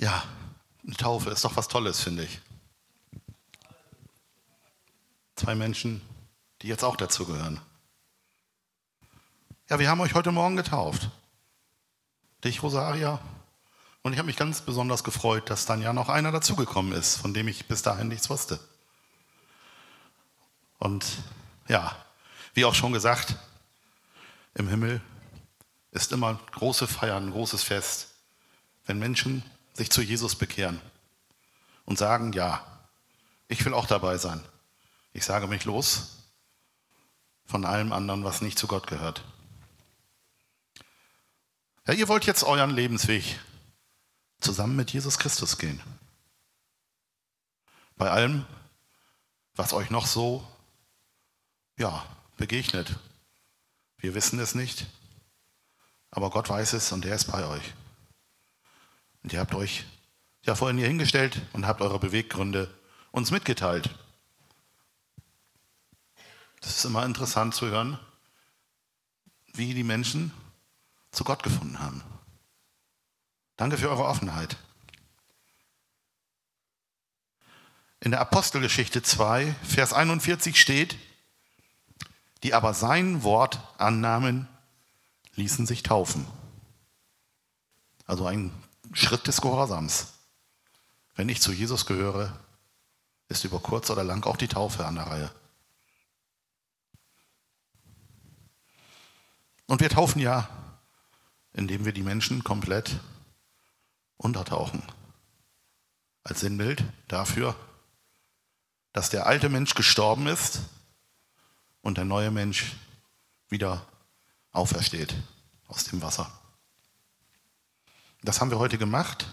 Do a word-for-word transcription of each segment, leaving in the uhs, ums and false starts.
Ja, eine Taufe ist doch was Tolles, finde ich. Zwei Menschen, die jetzt auch dazu gehören. Ja, wir haben euch heute Morgen getauft. Dich, Rosaria. Und ich habe mich ganz besonders gefreut, dass dann ja noch einer dazugekommen ist, von dem ich bis dahin nichts wusste. Und ja, wie auch schon gesagt, im Himmel ist immer große Feier, ein großes Fest, wenn Menschen sich zu Jesus bekehren und sagen, ja, ich will auch dabei sein. Ich sage mich los von allem anderen, was nicht zu Gott gehört. Ja, ihr wollt jetzt euren Lebensweg zusammen mit Jesus Christus gehen. Bei allem, was euch noch so ja, begegnet. Wir wissen es nicht, aber Gott weiß es und er ist bei euch. Und ihr habt euch ja vorhin hier hingestellt und habt eure Beweggründe uns mitgeteilt. Das ist immer interessant zu hören, wie die Menschen zu Gott gefunden haben. Danke für eure Offenheit. In der Apostelgeschichte zwei, Vers einundvierzig steht, die aber sein Wort annahmen, ließen sich taufen. Also ein Schritt des Gehorsams. Wenn ich zu Jesus gehöre, ist über kurz oder lang auch die Taufe an der Reihe. Und wir taufen ja, indem wir die Menschen komplett untertauchen. Als Sinnbild dafür, dass der alte Mensch gestorben ist und der neue Mensch wieder aufersteht aus dem Wasser. Das haben wir heute gemacht.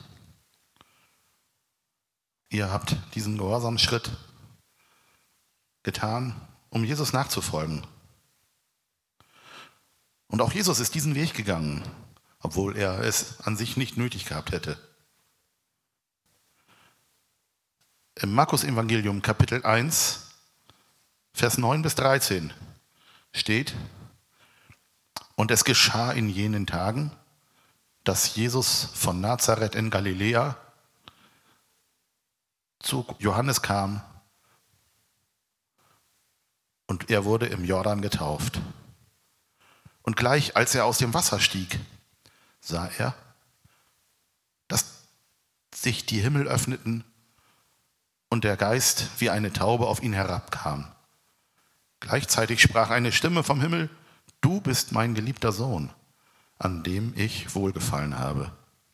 Ihr habt diesen Gehorsamsschritt getan, um Jesus nachzufolgen. Und auch Jesus ist diesen Weg gegangen, obwohl er es an sich nicht nötig gehabt hätte. Im Markus-Evangelium Kapitel eins, Vers neun bis dreizehn steht, und es geschah in jenen Tagen, dass Jesus von Nazareth in Galiläa zu Johannes kam und er wurde im Jordan getauft. Und gleich als er aus dem Wasser stieg, sah er, dass sich die Himmel öffneten und der Geist wie eine Taube auf ihn herabkam. Gleichzeitig sprach eine Stimme vom Himmel, du bist mein geliebter Sohn, an dem ich wohlgefallen habe.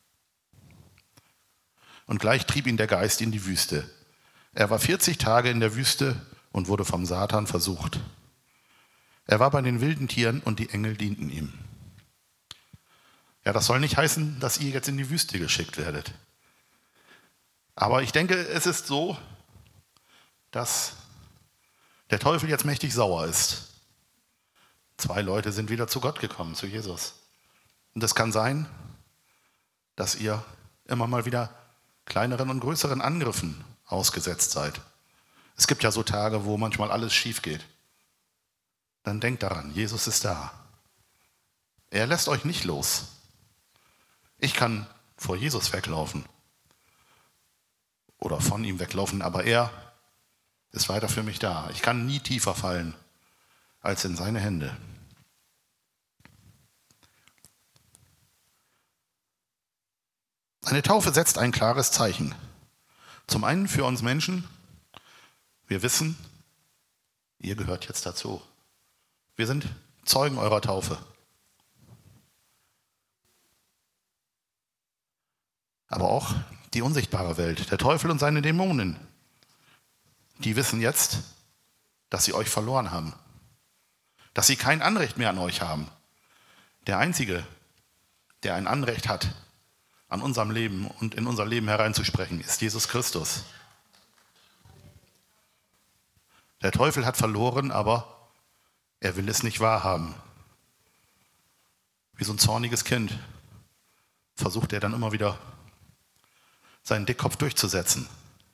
Und gleich trieb ihn der Geist in die Wüste. Er war vierzig Tage in der Wüste und wurde vom Satan versucht. Er war bei den wilden Tieren und die Engel dienten ihm. Ja, das soll nicht heißen, dass ihr jetzt in die Wüste geschickt werdet. Aber ich denke, es ist so, dass der Teufel jetzt mächtig sauer ist. Zwei Leute sind wieder zu Gott gekommen, zu Jesus. Und es kann sein, dass ihr immer mal wieder kleineren und größeren Angriffen ausgesetzt seid. Es gibt ja so Tage, wo manchmal alles schief geht. Dann denkt daran, Jesus ist da. Er lässt euch nicht los. Ich kann vor Jesus weglaufen oder von ihm weglaufen, aber er ist weiter für mich da. Ich kann nie tiefer fallen als in seine Hände. Eine Taufe setzt ein klares Zeichen. Zum einen für uns Menschen, wir wissen, ihr gehört jetzt dazu. Wir sind Zeugen eurer Taufe. Aber auch die unsichtbare Welt, der Teufel und seine Dämonen, die wissen jetzt, dass sie euch verloren haben. Dass sie kein Anrecht mehr an euch haben. Der Einzige, der ein Anrecht hat, an unserem Leben und in unser Leben hereinzusprechen, ist Jesus Christus. Der Teufel hat verloren, aber er will es nicht wahrhaben. Wie so ein zorniges Kind versucht er dann immer wieder, seinen Dickkopf durchzusetzen.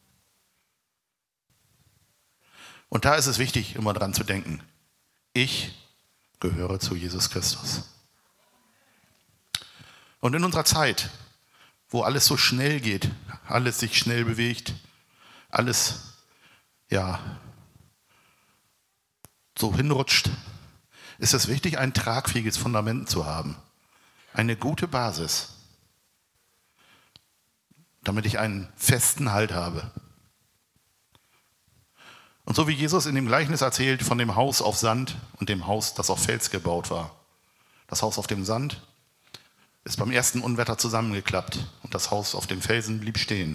Und da ist es wichtig, immer dran zu denken, ich gehöre zu Jesus Christus. Und in unserer Zeit, wo alles so schnell geht, alles sich schnell bewegt, alles ja so hinrutscht, ist es wichtig, ein tragfähiges Fundament zu haben, eine gute Basis, damit ich einen festen Halt habe. Und so wie Jesus in dem Gleichnis erzählt von dem Haus auf Sand und dem Haus, das auf Fels gebaut war. Das Haus auf dem Sand ist beim ersten Unwetter zusammengeklappt und das Haus auf dem Felsen blieb stehen.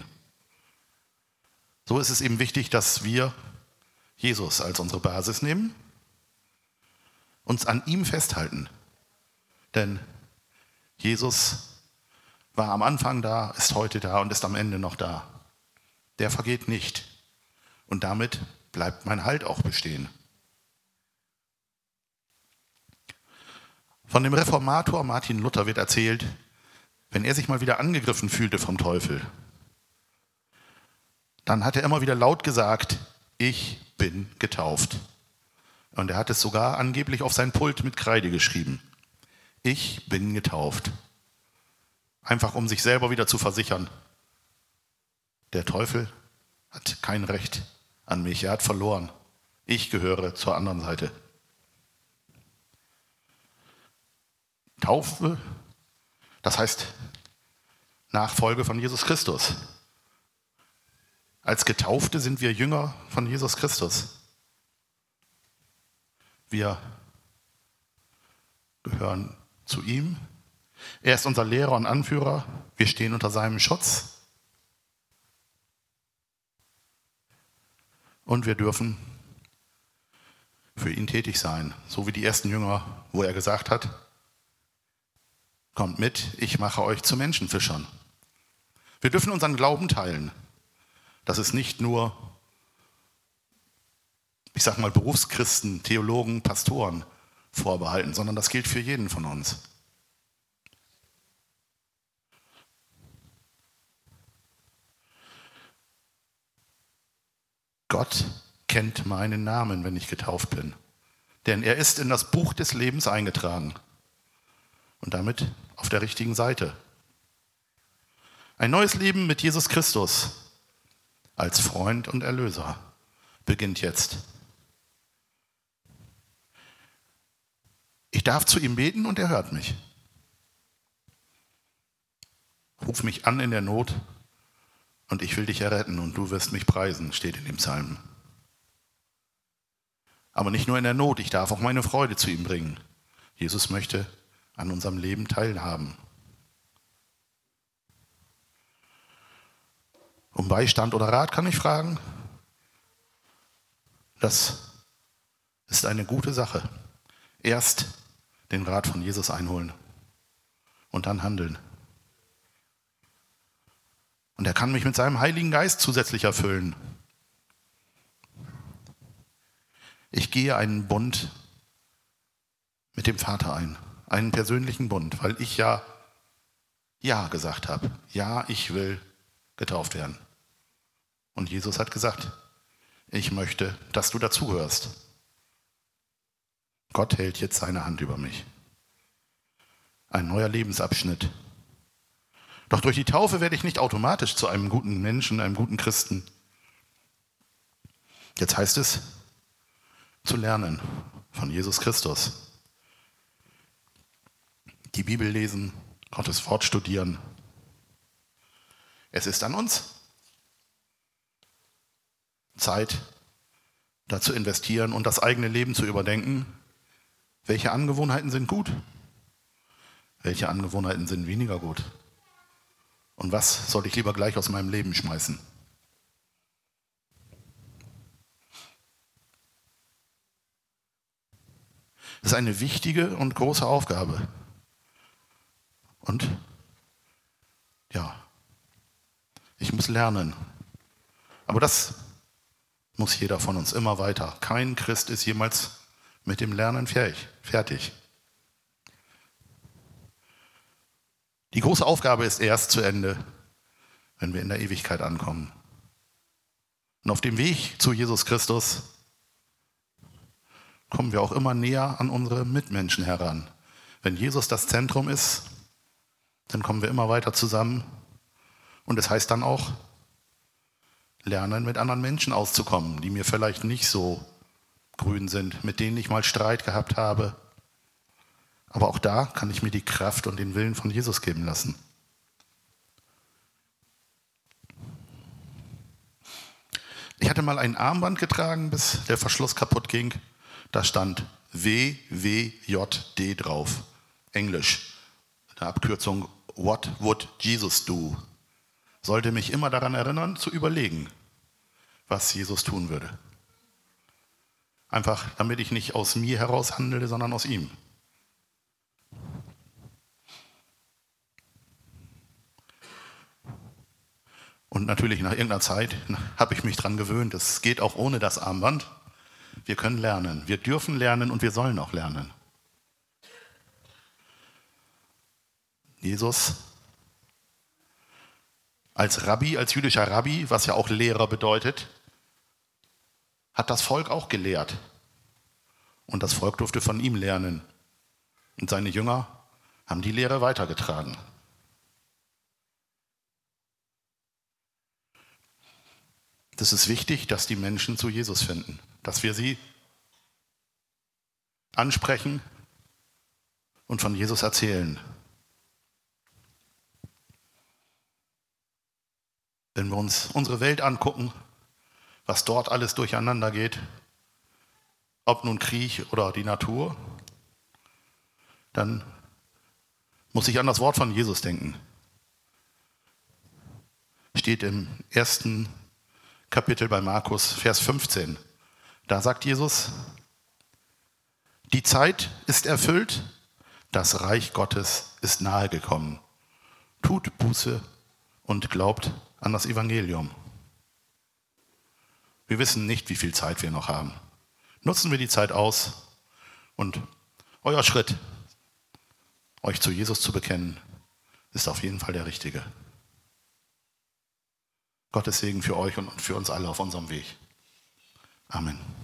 So ist es eben wichtig, dass wir Jesus als unsere Basis nehmen, uns an ihm festhalten. Denn Jesus war am Anfang da, ist heute da und ist am Ende noch da. Der vergeht nicht. Und damit bleibt mein Halt auch bestehen. Von dem Reformator Martin Luther wird erzählt, wenn er sich mal wieder angegriffen fühlte vom Teufel, dann hat er immer wieder laut gesagt, ich bin getauft. Und er hat es sogar angeblich auf sein Pult mit Kreide geschrieben. Ich bin getauft. Einfach um sich selber wieder zu versichern, der Teufel hat kein Recht an mich, er hat verloren. Ich gehöre zur anderen Seite. Taufe, das heißt Nachfolge von Jesus Christus. Als Getaufte sind wir Jünger von Jesus Christus. Wir gehören zu ihm. Er ist unser Lehrer und Anführer. Wir stehen unter seinem Schutz. Und wir dürfen für ihn tätig sein. So wie die ersten Jünger, wo er gesagt hat, kommt mit, ich mache euch zu Menschenfischern. Wir dürfen unseren Glauben teilen. Das ist nicht nur, ich sag mal, Berufschristen, Theologen, Pastoren vorbehalten, sondern das gilt für jeden von uns. Gott kennt meinen Namen, wenn ich getauft bin. Denn er ist in das Buch des Lebens eingetragen. Und damit auf der richtigen Seite. Ein neues Leben mit Jesus Christus als Freund und Erlöser beginnt jetzt. Ich darf zu ihm beten und er hört mich. Ruf mich an in der Not und ich will dich erretten und du wirst mich preisen, steht in dem Psalm. Aber nicht nur in der Not, ich darf auch meine Freude zu ihm bringen. Jesus möchte an unserem Leben teilhaben. Um Beistand oder Rat kann ich fragen? Das ist eine gute Sache. Erst den Rat von Jesus einholen und dann handeln. Und er kann mich mit seinem Heiligen Geist zusätzlich erfüllen. Ich gehe einen Bund mit dem Vater ein, einen persönlichen Bund, weil ich ja Ja gesagt habe. Ja, ich will getauft werden. Und Jesus hat gesagt, ich möchte, dass du dazugehörst. Gott hält jetzt seine Hand über mich. Ein neuer Lebensabschnitt. Doch durch die Taufe werde ich nicht automatisch zu einem guten Menschen, einem guten Christen. Jetzt heißt es, zu lernen von Jesus Christus. Die Bibel lesen, Gottes Wort studieren. Es ist an uns, Zeit dazu investieren und das eigene Leben zu überdenken. Welche Angewohnheiten sind gut? Welche Angewohnheiten sind weniger gut? Und was soll ich lieber gleich aus meinem Leben schmeißen? Das ist eine wichtige und große Aufgabe. Und ja, ich muss lernen. Aber das muss jeder von uns immer weiter. Kein Christ ist jemals mit dem Lernen fertig. Die große Aufgabe ist erst zu Ende, wenn wir in der Ewigkeit ankommen. Und auf dem Weg zu Jesus Christus kommen wir auch immer näher an unsere Mitmenschen heran. Wenn Jesus das Zentrum ist, dann kommen wir immer weiter zusammen Und es heißt dann auch, lernen, mit anderen Menschen auszukommen, die mir vielleicht nicht so grün sind, mit denen ich mal Streit gehabt habe. Aber auch da kann ich mir die Kraft und den Willen von Jesus geben lassen. Ich hatte mal ein Armband getragen, bis der Verschluss kaputt ging. Da stand W W J D drauf, Englisch. Eine Abkürzung, What would Jesus do? Sollte mich immer daran erinnern, zu überlegen, was Jesus tun würde. Einfach, damit ich nicht aus mir heraus handele, sondern aus ihm. Und natürlich nach irgendeiner Zeit habe ich mich daran gewöhnt, es geht auch ohne das Armband. Wir können lernen, wir dürfen lernen und wir sollen auch lernen. Jesus als Rabbi, als jüdischer Rabbi, was ja auch Lehrer bedeutet, hat das Volk auch gelehrt. Und das Volk durfte von ihm lernen. Und seine Jünger haben die Lehre weitergetragen. Das ist wichtig, dass die Menschen zu Jesus finden, dass wir sie ansprechen und von Jesus erzählen. Wenn wir uns unsere Welt angucken, was dort alles durcheinander geht, ob nun Krieg oder die Natur, dann muss ich an das Wort von Jesus denken. Steht im ersten Kapitel bei Markus, Vers fünfzehn. Da sagt Jesus, die Zeit ist erfüllt, das Reich Gottes ist nahe gekommen. Tut Buße und glaubt an das Evangelium. Wir wissen nicht, wie viel Zeit wir noch haben. Nutzen wir die Zeit aus und euer Schritt, euch zu Jesus zu bekennen, ist auf jeden Fall der richtige. Gottes Segen für euch und für uns alle auf unserem Weg. Amen.